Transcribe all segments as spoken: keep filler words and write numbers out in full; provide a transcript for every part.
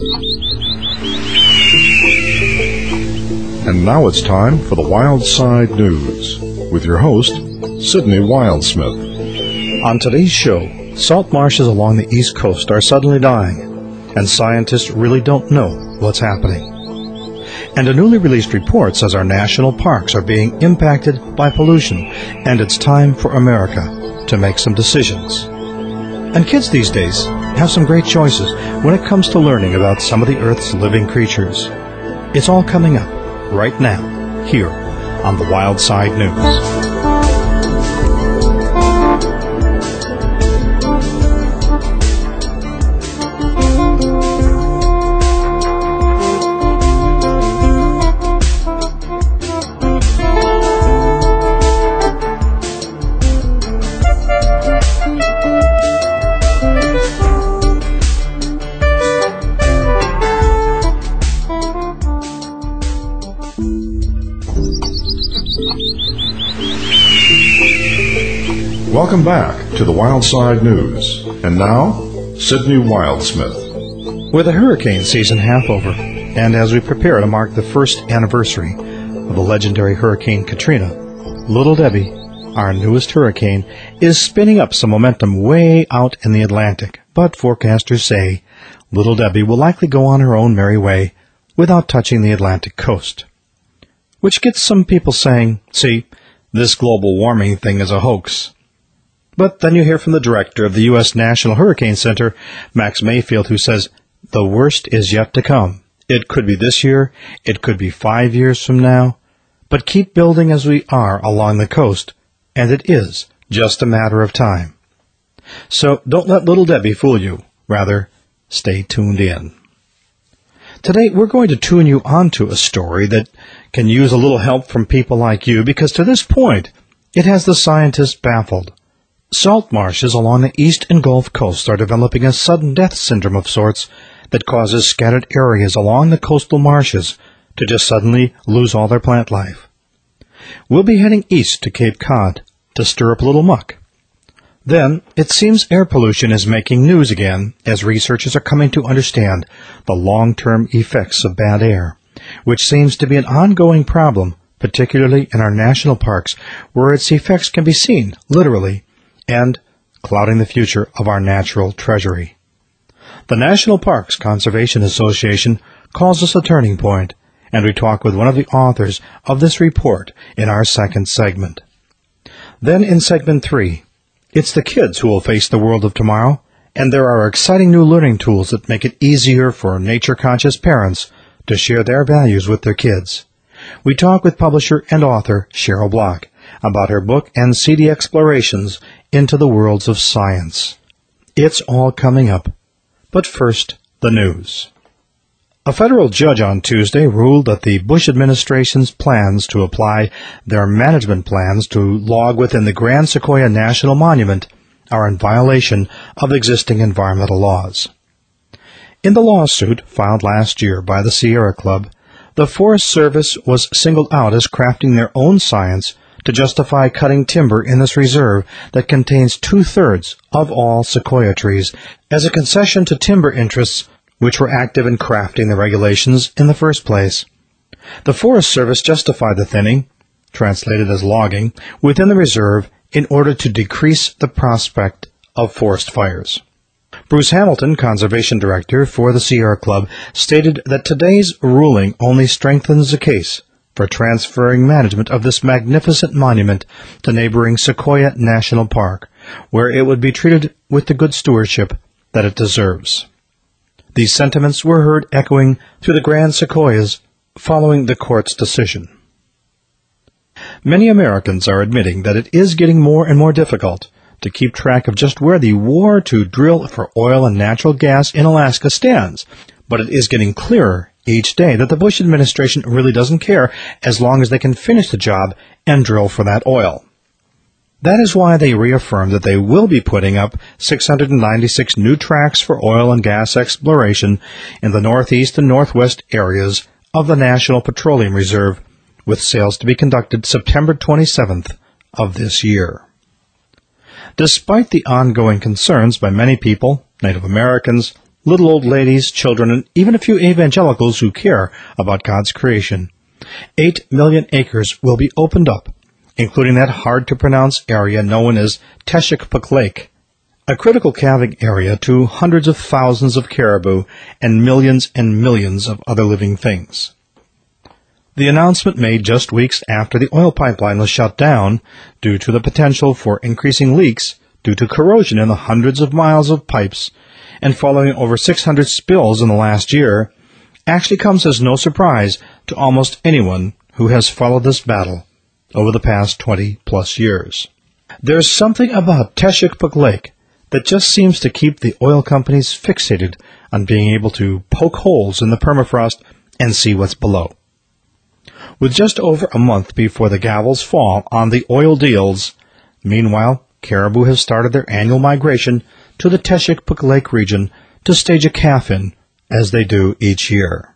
And now it's time for the Wild Side News with your host, Sydney Wildsmith. On today's show, salt marshes along the East Coast are suddenly dying, and scientists really don't know what's happening. And a newly released report says our national parks are being impacted by pollution, and it's time for America to make some decisions. And kids these days have some great choices when it comes to learning about some of the Earth's living creatures. It's all coming up right now, here on the Wild Side News. Welcome back to the Wild Side News. And now, Sydney Wildsmith. With the hurricane season half over, and as we prepare to mark the first anniversary of the legendary Hurricane Katrina, Little Debbie, our newest hurricane, is spinning up some momentum way out in the Atlantic. But forecasters say Little Debbie will likely go on her own merry way without touching the Atlantic coast. Which gets some people saying, see, this global warming thing is a hoax. But then you hear from the director of the U S National Hurricane Center, Max Mayfield, who says, the worst is yet to come. It could be this year, it could be five years from now, but keep building as we are along the coast, and it is just a matter of time. So don't let Little Debbie fool you. Rather, stay tuned in. Today, we're going to tune you onto a story that can use a little help from people like you, because to this point, it has the scientists baffled. Salt marshes along the East and Gulf coasts are developing a sudden death syndrome of sorts that causes scattered areas along the coastal marshes to just suddenly lose all their plant life. We'll be heading east to Cape Cod to stir up a little muck. Then, it seems air pollution is making news again as researchers are coming to understand the long-term effects of bad air, which seems to be an ongoing problem, particularly in our national parks, where its effects can be seen, literally, and clouding the future of our natural treasury. The National Parks Conservation Association calls this a turning point, and we talk with one of the authors of this report in our second segment. Then in segment three, it's the kids who will face the world of tomorrow, and there are exciting new learning tools that make it easier for nature-conscious parents to share their values with their kids. We talk with publisher and author Cheryl Block about her book and C D Explorations into the Worlds of Science. It's all coming up. But first, the news. A federal judge on Tuesday ruled that the Bush administration's plans to apply their management plans to log within the Grand Sequoia National Monument are in violation of existing environmental laws. In the lawsuit filed last year by the Sierra Club, the Forest Service was singled out as crafting their own science to justify cutting timber in this reserve that contains two-thirds of all sequoia trees as a concession to timber interests which were active in crafting the regulations in the first place. The Forest Service justified the thinning, translated as logging, within the reserve in order to decrease the prospect of forest fires. Bruce Hamilton, Conservation Director for the Sierra Club, stated that today's ruling only strengthens the case for transferring management of this magnificent monument to neighboring Sequoia National Park, where it would be treated with the good stewardship that it deserves. These sentiments were heard echoing through the Grand Sequoias following the court's decision. Many Americans are admitting that it is getting more and more difficult to keep track of just where the war to drill for oil and natural gas in Alaska stands, but it is getting clearer each day that the Bush administration really doesn't care as long as they can finish the job and drill for that oil. That is why they reaffirmed that they will be putting up six hundred ninety-six new tracks for oil and gas exploration in the northeast and northwest areas of the National Petroleum Reserve, with sales to be conducted September twenty-seventh of this year. Despite the ongoing concerns by many people, Native Americans, little old ladies, children, and even a few evangelicals who care about God's creation. Eight million acres will be opened up, including that hard-to-pronounce area known as Teshekpuk Lake, a critical calving area to hundreds of thousands of caribou and millions and millions of other living things. The announcement made just weeks after the oil pipeline was shut down due to the potential for increasing leaks due to corrosion in the hundreds of miles of pipes and following over six hundred spills in the last year actually comes as no surprise to almost anyone who has followed this battle over the past twenty-plus years. There's something about Teshekpuk Lake that just seems to keep the oil companies fixated on being able to poke holes in the permafrost and see what's below. With just over a month before the gavels fall on the oil deals, meanwhile, caribou have started their annual migration to the Teshekpuk Lake region to stage a calf-in, as they do each year.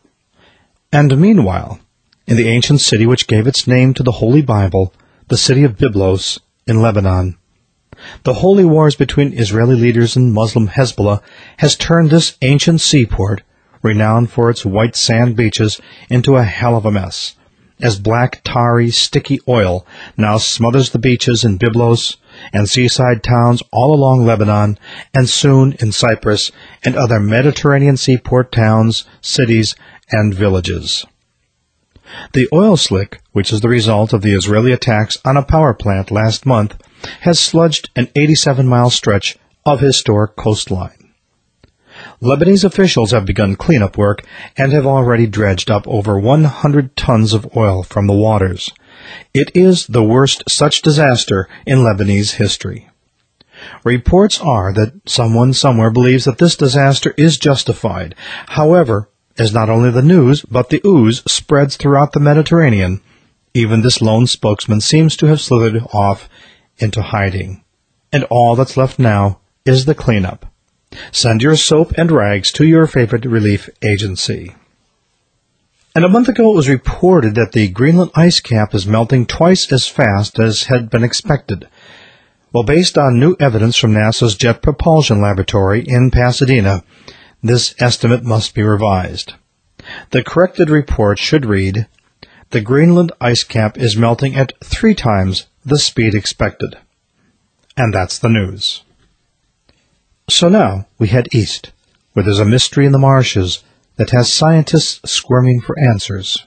And meanwhile, in the ancient city which gave its name to the Holy Bible, the city of Byblos in Lebanon, the holy wars between Israeli leaders and Muslim Hezbollah has turned this ancient seaport, renowned for its white sand beaches, into a hell of a mess, as black, tarry, sticky oil now smothers the beaches in Byblos and seaside towns all along Lebanon, and soon in Cyprus and other Mediterranean seaport towns, cities, and villages. The oil slick, which is the result of the Israeli attacks on a power plant last month, has sludged an eighty-seven mile stretch of historic coastline. Lebanese officials have begun cleanup work and have already dredged up over one hundred tons of oil from the waters. It is the worst such disaster in Lebanese history. Reports are that someone somewhere believes that this disaster is justified. However, as not only the news, but the ooze spreads throughout the Mediterranean, even this lone spokesman seems to have slithered off into hiding. And all that's left now is the cleanup. Send your soap and rags to your favorite relief agency. And a month ago it was reported that the Greenland ice cap is melting twice as fast as had been expected. Well, based on new evidence from NASA's Jet Propulsion Laboratory in Pasadena, this estimate must be revised. The corrected report should read, the Greenland ice cap is melting at three times the speed expected. And that's the news. So now we head east, where there's a mystery in the marshes that has scientists squirming for answers.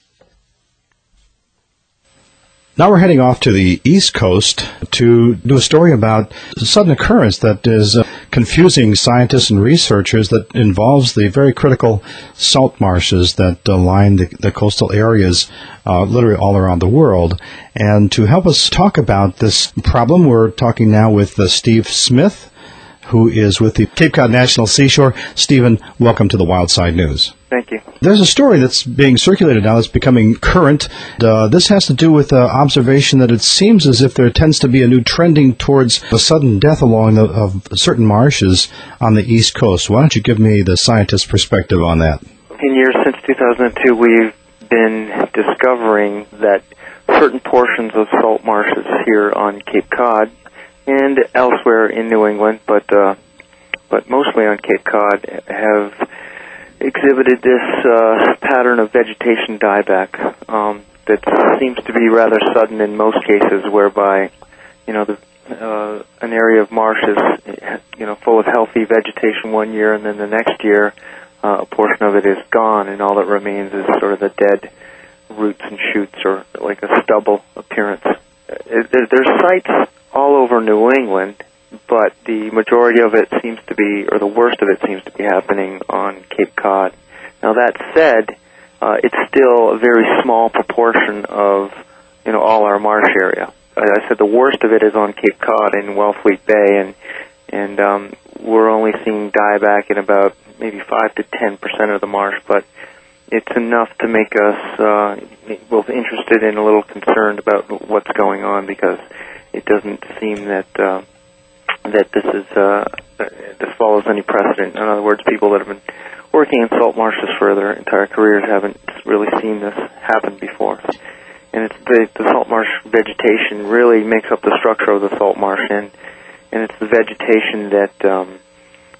Now we're heading off to the East Coast to do a story about a sudden occurrence that is uh, confusing scientists and researchers, that involves the very critical salt marshes that uh, line the, the coastal areas uh, literally all around the world. And to help us talk about this problem, we're talking now with uh, Steve Smith, who is with the Cape Cod National Seashore. Stephen, welcome to the Wild Side News. Thank you. There's a story that's being circulated now that's becoming current. Uh, this has to do with uh, observation that it seems as if there tends to be a new trending towards a sudden death along the, of certain marshes on the East Coast. Why don't you give me the scientist's perspective on that? In years since two thousand two, we've been discovering that certain portions of salt marshes here on Cape Cod and elsewhere in New England, but uh, but mostly on Cape Cod, have exhibited this uh, pattern of vegetation dieback um, that seems to be rather sudden in most cases, whereby, you know, the, uh, an area of marsh is, you know, full of healthy vegetation one year, and then the next year uh, a portion of it is gone, and all that remains is sort of the dead roots and shoots, or like a stubble appearance. It, there's sites all over New England, but the majority of it seems to be, or the worst of it seems to be happening on Cape Cod. Now that said, uh, it's still a very small proportion of, you know, all our marsh area. I said the worst of it is on Cape Cod in Wellfleet Bay, and and um, we're only seeing dieback in about maybe five to ten percent of the marsh, but it's enough to make us uh, both interested and a little concerned about what's going on, because it doesn't seem that uh, that this is uh, this follows any precedent. In other words, people that have been working in salt marshes for their entire careers haven't really seen this happen before. And it's the, the salt marsh vegetation really makes up the structure of the salt marsh, and and it's the vegetation that um,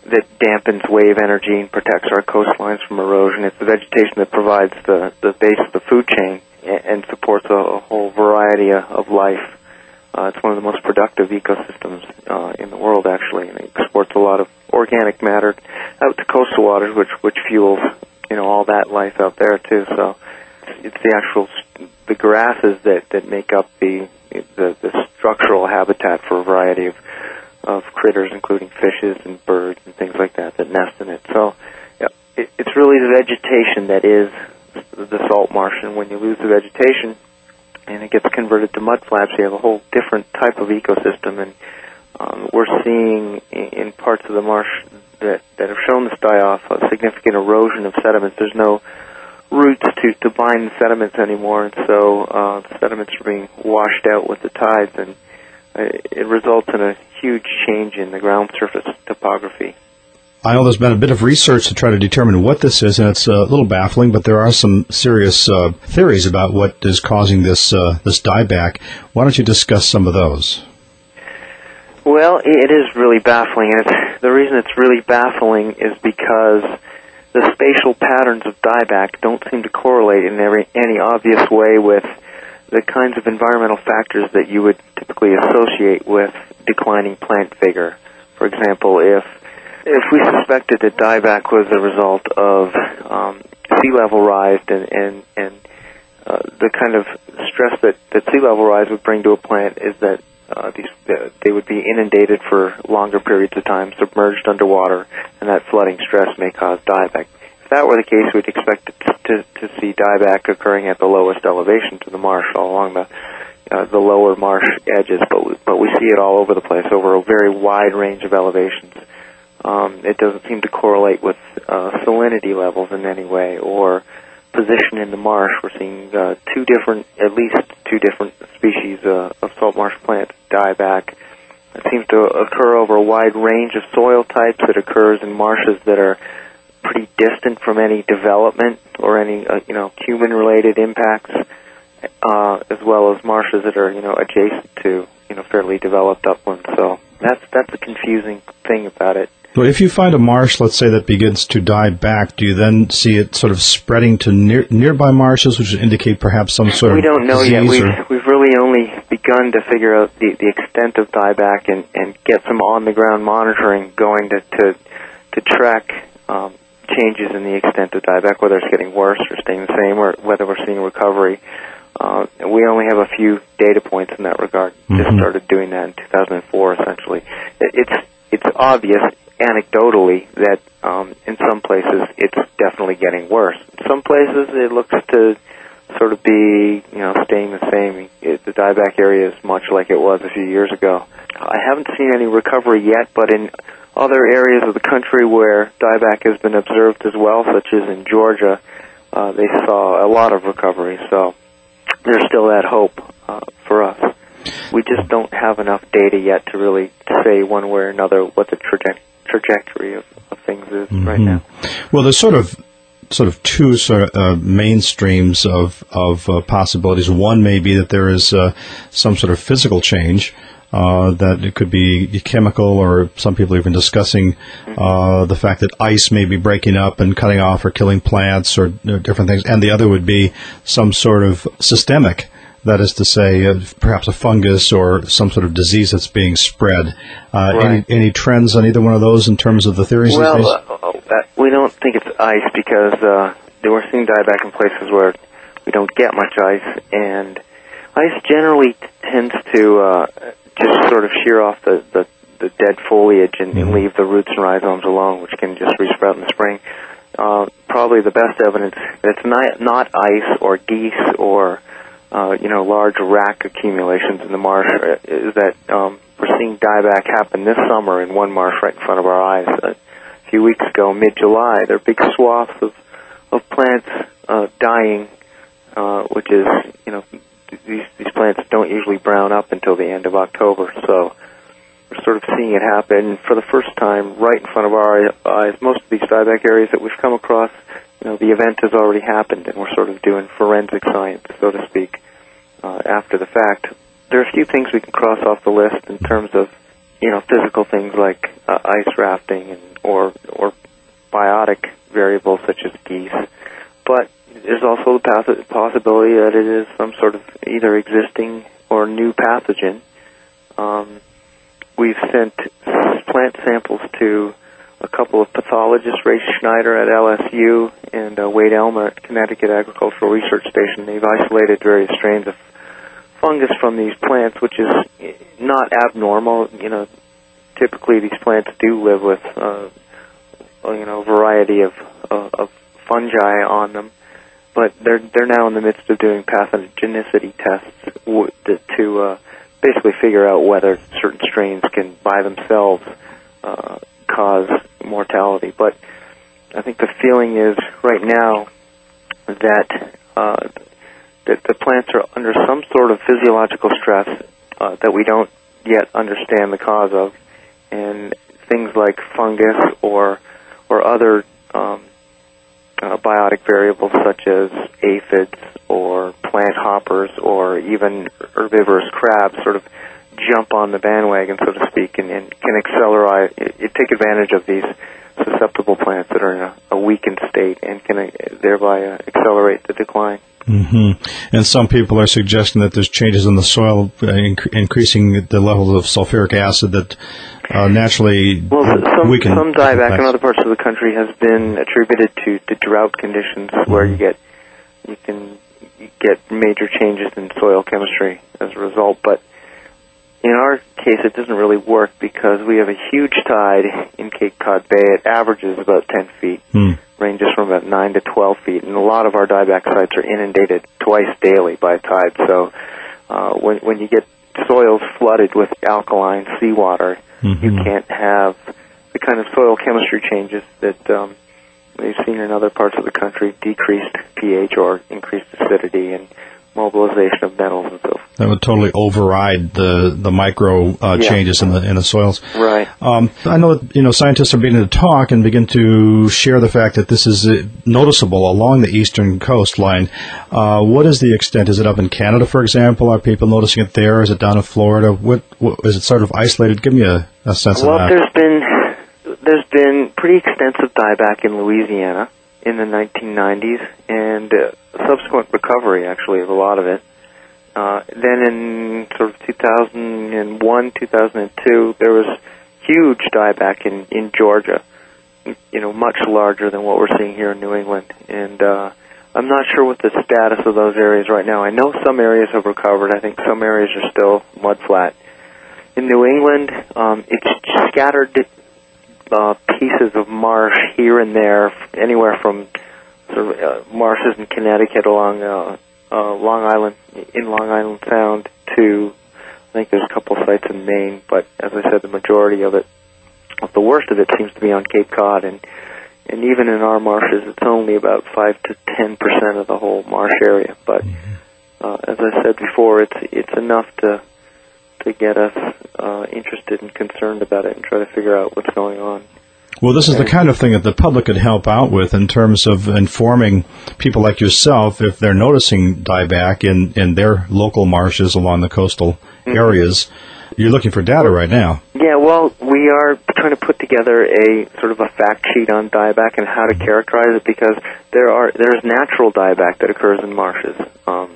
that dampens wave energy and protects our coastlines from erosion. It's the vegetation that provides the, the base of the food chain and, and supports a, a whole variety of life. Uh, it's one of the most productive ecosystems uh, in the world, actually, and it exports a lot of organic matter out to coastal waters, which which fuels, you know, all that life out there too. So it's the actual the grasses that, that make up the, the the structural habitat for a variety of of critters, including fishes and birds and things like that that nest in it. So yeah, it, it's really the vegetation that is the salt marsh, and when you lose the vegetation and it gets converted to mud flaps, you have a whole different type of ecosystem. And um, we're seeing in parts of the marsh that, that have shown this die-off a significant erosion of sediments. There's no roots to, to bind the sediments anymore, and so uh, the sediments are being washed out with the tides, and uh, it results in a huge change in the ground surface topography. I know there's been a bit of research to try to determine what this is, and it's a little baffling, but there are some serious uh, theories about what is causing this uh, this dieback. Why don't you discuss some of those? Well, it is really baffling, and it's, the reason it's really baffling is because the spatial patterns of dieback don't seem to correlate in every, any obvious way with the kinds of environmental factors that you would typically associate with declining plant vigor. For example, if If we suspected that dieback was a result of um, sea level rise and, and, and uh, the kind of stress that, that sea level rise would bring to a plant is that uh, these, uh, they would be inundated for longer periods of time, submerged underwater, and that flooding stress may cause dieback. If that were the case, we'd expect to, to, to see dieback occurring at the lowest elevations of the marsh, all along the uh, the lower marsh edges, but we, but we see it all over the place, over a very wide range of elevations. Um, it doesn't seem to correlate with uh, salinity levels in any way or position in the marsh. We're seeing uh, two different, at least two different species uh, of salt marsh plant die back. It seems to occur over a wide range of soil types. It occurs in marshes that are pretty distant from any development or any, uh, you know, human-related impacts, uh, as well as marshes that are, you know, adjacent to, you know, fairly developed uplands. So that's that's a confusing thing about it. Well, if you find a marsh, let's say, that begins to die back, do you then see it sort of spreading to near, nearby marshes, which would indicate perhaps some sort of We don't know yet. We've, or? we've really only begun to figure out the, the extent of dieback and, and get some on-the-ground monitoring going to to, to track um, changes in the extent of dieback, whether it's getting worse or staying the same, or whether we're seeing recovery. Uh, we only have a few data points in that regard. Mm-hmm. Just started doing that in two thousand four, essentially. It, it's it's obvious anecdotally that um, in some places it's definitely getting worse. In some places it looks to sort of be, you know, staying the same. It, the dieback area is much like it was a few years ago. I haven't seen any recovery yet, but in other areas of the country where dieback has been observed as well, such as in Georgia, uh, they saw a lot of recovery. So there's still that hope uh, for us. We just don't have enough data yet to really say one way or another what the traje- trajectory of, of things is mm-hmm. right now. Well, there's sort of sort of two sort of uh, main streams of of uh, possibilities. One may be that there is uh, some sort of physical change. Uh, that it could be chemical, or some people are even discussing uh, the fact that ice may be breaking up and cutting off or killing plants or uh, different things. And the other would be some sort of systemic, that is to say, uh, perhaps a fungus or some sort of disease that's being spread. Uh, right. any, any trends on either one of those in terms of the theories? Well, these days? Uh, we don't think it's ice because uh, we're seeing dieback in places where we don't get much ice, and ice generally tends to uh, just sort of shear off the, the, the dead foliage and, mm-hmm. and leave the roots and rhizomes alone, which can just resprout in the spring. Uh, probably the best evidence that it's not, not ice or geese or uh, you know, large rack accumulations in the marsh is that um, we're seeing dieback happen this summer in one marsh right in front of our eyes. A few weeks ago, mid-July, there are big swaths of, of plants uh, dying, uh, which is, you know, These, these plants don't usually brown up until the end of October, so we're sort of seeing it happen for the first time right in front of our eyes. Most of these dieback areas that we've come across, you know, the event has already happened, and we're sort of doing forensic science, so to speak, uh, after the fact. There are a few things we can cross off the list in terms of you know, physical things like uh, ice rafting and or or biotic variables such as geese. But there's also the possibility that it is some sort of either existing or new pathogen. Um, we've sent plant samples to a couple of pathologists, Ray Schneider at L S U and uh, Wade Elmer at Connecticut Agricultural Research Station. They've isolated various strains of fungus from these plants, which is not abnormal. You know, typically these plants do live with, uh, you know, a variety of, uh, of fungi on them, but they're they're now in the midst of doing pathogenicity tests w- to uh, basically figure out whether certain strains can, by themselves, uh, cause mortality. But I think the feeling is right now that uh, that the plants are under some sort of physiological stress uh, that we don't yet understand the cause of, and things like fungus or or other um, uh, biotic variables such as aphids or plant hoppers or even herbivorous crabs sort of jump on the bandwagon, so to speak, and, and can accelerate, it, it take advantage of these susceptible plants that are in a, a weakened state and can uh, thereby uh, accelerate the decline. Mm-hmm. And some people are suggesting that there's changes in the soil uh, inc- increasing the levels of sulfuric acid that uh, naturally well, some, weaken. Some dieback in other parts of the country has been attributed to, to drought conditions mm-hmm. where you get you can you get major changes in soil chemistry as a result. But in our case, it doesn't really work because we have a huge tide in Cape Cod Bay. It averages about ten feet, mm. ranges from about nine to twelve feet, and a lot of our dieback sites are inundated twice daily by tide. So uh, when when you get soils flooded with alkaline seawater, mm-hmm. you can't have the kind of soil chemistry changes that um, we've seen in other parts of the country, decreased pH or increased acidity and mobilization of metals and so forth. That would totally override the the micro uh, yeah. changes in the in the soils. Right. Um, I know that you know scientists are beginning to talk and begin to share the fact that this is uh, noticeable along the eastern coastline. Uh, what is the extent? Is it up in Canada, for example? Are people noticing it there? Is it down in Florida? What, what is it sort of isolated? Give me a, a sense well, of that. Well, there's been there's been pretty extensive dieback in Louisiana in the nineteen nineties, and uh, subsequent recovery, actually, of a lot of it. Uh, then in sort of two thousand one, two thousand two, there was huge dieback in, in Georgia, you know, much larger than what we're seeing here in New England. And uh, I'm not sure what the status of those areas right now. I know some areas have recovered. I think some areas are still mudflat. In New England, um, it's scattered Uh, pieces of marsh here and there, anywhere from sort of uh, marshes in Connecticut along uh, uh, Long Island, in Long Island Sound, to I think there's a couple sites in Maine. But as I said, the majority of it, of the worst of it, seems to be on Cape Cod, and and even in our marshes, it's only about five to ten percent of the whole marsh area. But uh, as I said before, it's it's enough to. to get us uh, interested and concerned about it and try to figure out what's going on. Well, this is the kind of thing that the public could help out with in terms of informing people like yourself if they're noticing dieback in, in their local marshes along the coastal mm-hmm. areas. You're looking for data right now. Yeah, well, we are trying to put together a sort of a fact sheet on dieback and how to characterize it, because there are there's natural dieback that occurs in marshes. Um,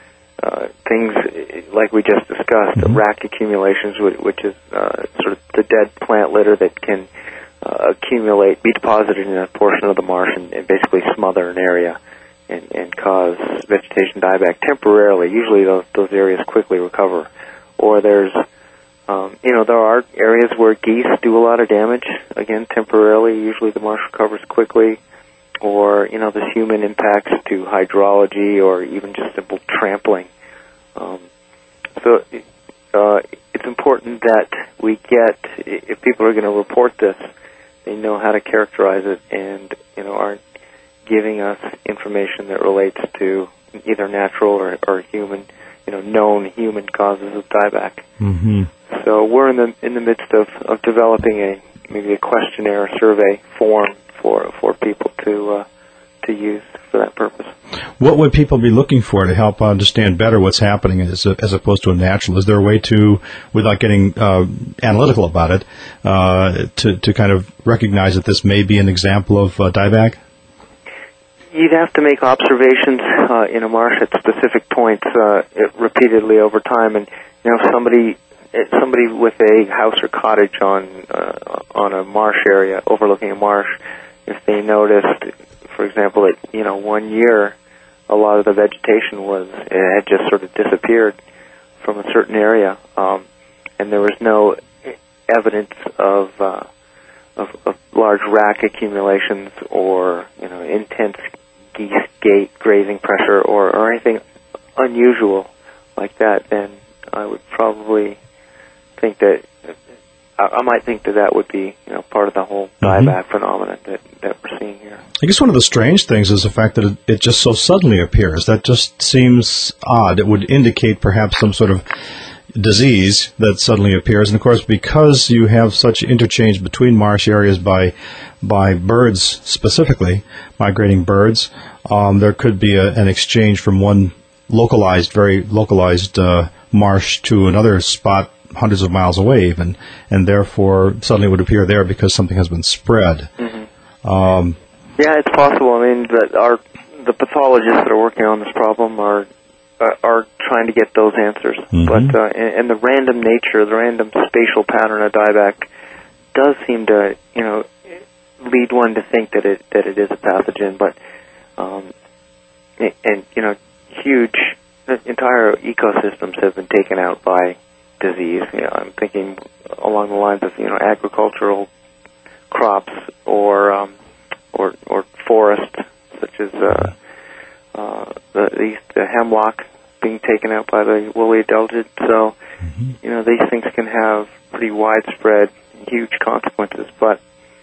Uh, things like we just discussed, mm-hmm. rack accumulations, which is uh, sort of the dead plant litter that can uh, accumulate, be deposited in a portion of the marsh and, and basically smother an area and, and cause vegetation dieback temporarily. Usually those, those areas quickly recover. Or there's, um, you know, there are areas where geese do a lot of damage, again, temporarily. Usually the marsh recovers quickly. Or, you know, there's human impacts to hydrology or even just simple trampling. Um, so uh, it's important that we get, if people are going to report this, they know how to characterize it and, you know, aren't giving us information that relates to either natural or, or human, you know, known human causes of dieback. Mm-hmm. So we're in the in the midst of, of developing a maybe a questionnaire, survey form for for people to uh, to use for that purpose. What would people be looking for to help understand better what's happening as, a, as opposed to a natural? Is there a way to, without getting uh, analytical about it, uh, to, to kind of recognize that this may be an example of uh, dieback? You'd have to make observations uh, in a marsh at specific points uh, repeatedly over time, and you know somebody somebody with a house or cottage on uh, on a marsh area overlooking a marsh, if they noticed, for example, that you know one year a lot of the vegetation was it had just sort of disappeared from a certain area, um, and there was no evidence of, uh, of of large rack accumulations or you know intense geese gate grazing pressure or, or anything unusual like that, then I would probably think that I, I might think that that would be you know part of the whole dieback mm-hmm. phenomenon that, that we're seeing here. I guess one of the strange things is the fact that it, it just so suddenly appears. That just seems odd. It would indicate perhaps some sort of disease that suddenly appears. And of course, because you have such interchange between marsh areas by by birds specifically, migrating birds, um, there could be a, an exchange from one localized, very localized uh, marsh to another spot hundreds of miles away even, and therefore suddenly it would appear there because something has been spread. Mm-hmm. Um, yeah, it's possible. I mean, that our the pathologists that are working on this problem are uh, are trying to get those answers. Mm-hmm. But uh, and, and the random nature, the random spatial pattern of dieback does seem to, you know, lead one to think that it that it is a pathogen. But um, and, and you know, huge entire ecosystems have been taken out by disease. You know, I'm thinking along the lines of you know agricultural crops or um, or or forests such as uh, uh, the, the the hemlock being taken out by the woolly adelgid. So mm-hmm. you know these things can have pretty widespread, huge consequences. But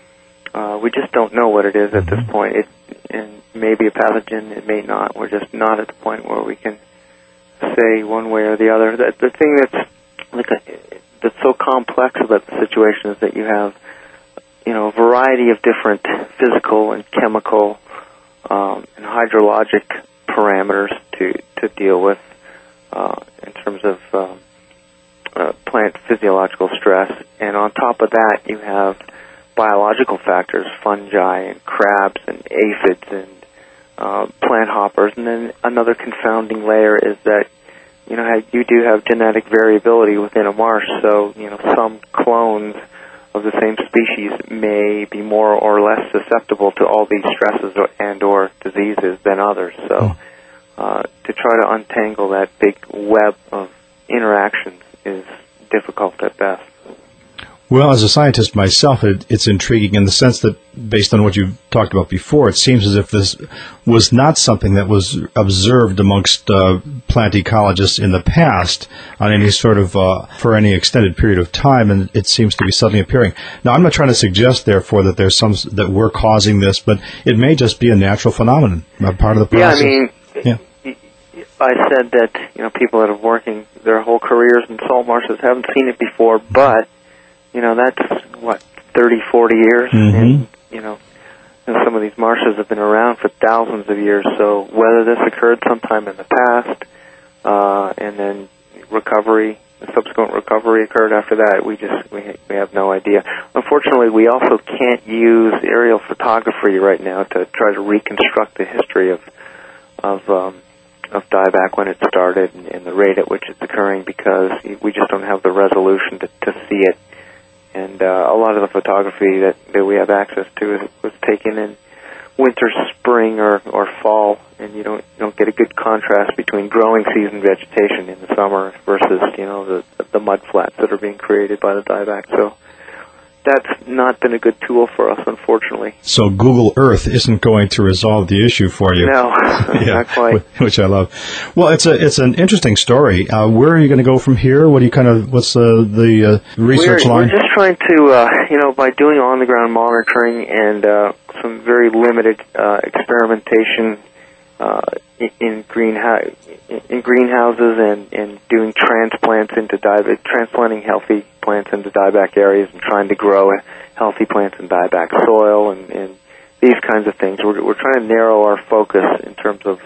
uh, we just don't know what it is at mm-hmm. this point. It and maybe a pathogen, it may not. We're just not at the point where we can say one way or the other. The, the thing that's like a, that's so complex about the situation is that you have, you know, a variety of different physical and chemical um, and hydrologic parameters to to deal with uh, in terms of um, uh, plant physiological stress, and on top of that, you have biological factors, fungi and crabs and aphids and uh, plant hoppers, and then another confounding layer is that you know, you do have genetic variability within a marsh, so, you know, some clones of the same species may be more or less susceptible to all these stresses or, and or diseases than others. So uh, to try to untangle that big web of interactions is difficult at best. Well, as a scientist myself, it, it's intriguing in the sense that, based on what you've talked about before, it seems as if this was not something that was observed amongst uh, plant ecologists in the past on any sort of, uh, for any extended period of time, and it seems to be suddenly appearing. Now, I'm not trying to suggest, therefore, that there's some, that we're causing this, but it may just be a natural phenomenon, a part of the process. Yeah, I mean, yeah. I said that, you know, people that are working their whole careers in salt marshes haven't seen it before, but you know, that's, what, thirty, forty years? Mm-hmm. And, you know, and some of these marshes have been around for thousands of years, so whether this occurred sometime in the past, uh, and then recovery, subsequent recovery occurred after that, we just, we, we have no idea. Unfortunately, we also can't use aerial photography right now to try to reconstruct the history of, of, um, of dieback when it started and, and the rate at which it's occurring, because we just don't have the resolution to, to see it. And uh, a lot of the photography that, that we have access to is, was taken in winter, spring, or, or fall, and you don't you don't get a good contrast between growing season vegetation in the summer versus you know the the mud flats that are being created by the dieback. So that's not been a good tool for us, unfortunately. So Google Earth isn't going to resolve the issue for you. No, yeah, not quite. Which I love. Well, it's a it's an interesting story. Uh, where are you going to go from here? What do you kind of what's uh, the uh, research we're, line? We're just trying to, uh, you know, by doing on the ground monitoring and uh, some very limited uh, experimentation uh, in, in greenhouse in greenhouses and, and doing transplants into dieback, transplanting healthy plants into dieback areas and trying to grow healthy plants in dieback soil and, and these kinds of things. We're, we're trying to narrow our focus in terms of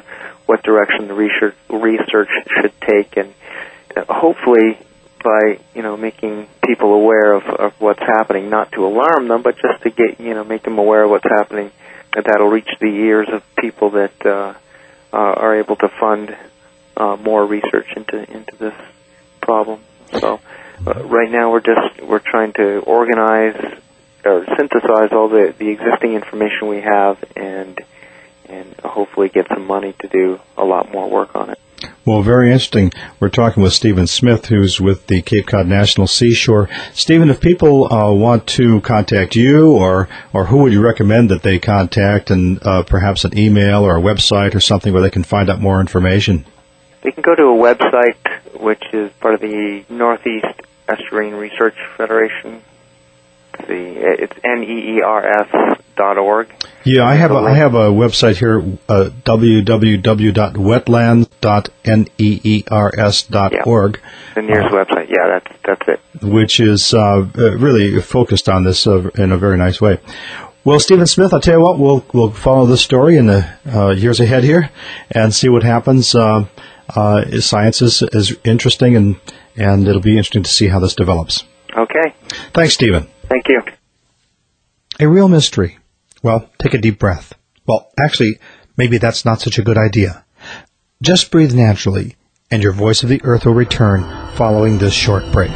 what direction the research research should take, and uh, hopefully by you know making people aware of, of what's happening, not to alarm them, but just to get you know make them aware of what's happening, and that'll reach the ears of people that uh, uh, are able to fund uh, more research into into this problem. So uh, right now we're just we're trying to organize or synthesize all the, the existing information we have, and and hopefully get some money to do a lot more work on it. Well, very interesting. We're talking with Stephen Smith, who's with the Cape Cod National Seashore. Stephen, if people uh, want to contact you, or or who would you recommend that they contact, and uh, perhaps an email or a website or something where they can find out more information? They can go to a website which is part of the Northeast Estuarine Research Federation. The it's N E E R S dot org. Yeah, I have a, I have a website here, uh, w w w dot wetlands dot neers dot org. Yeah, the nearest uh, website. Yeah, that's that's it. Which is uh, really focused on this uh, in a very nice way. Well, Stephen Smith, I'll tell you what, we'll we'll follow this story in the uh, years ahead here and see what happens. Uh, uh, science is, is interesting, and and it'll be interesting to see how this develops. Okay. Thanks, Stephen. Thank you. A real mystery. Well, take a deep breath. Well, actually, maybe that's not such a good idea. Just breathe naturally, and your voice of the earth will return following this short break.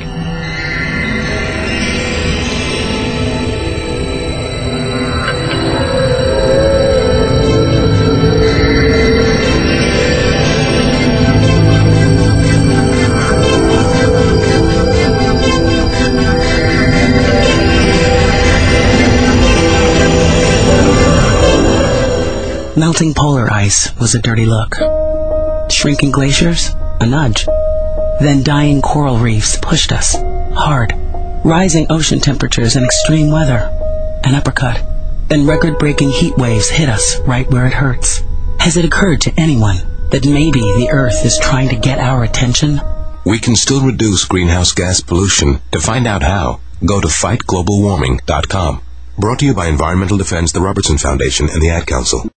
Melting polar ice was a dirty look. Shrinking glaciers, a nudge. Then dying coral reefs pushed us, hard. Rising ocean temperatures and extreme weather, an uppercut. Then record-breaking heat waves hit us right where it hurts. Has it occurred to anyone that maybe the Earth is trying to get our attention? We can still reduce greenhouse gas pollution. To find out how, go to fight global warming dot com. Brought to you by Environmental Defense, the Robertson Foundation, and the Ad Council.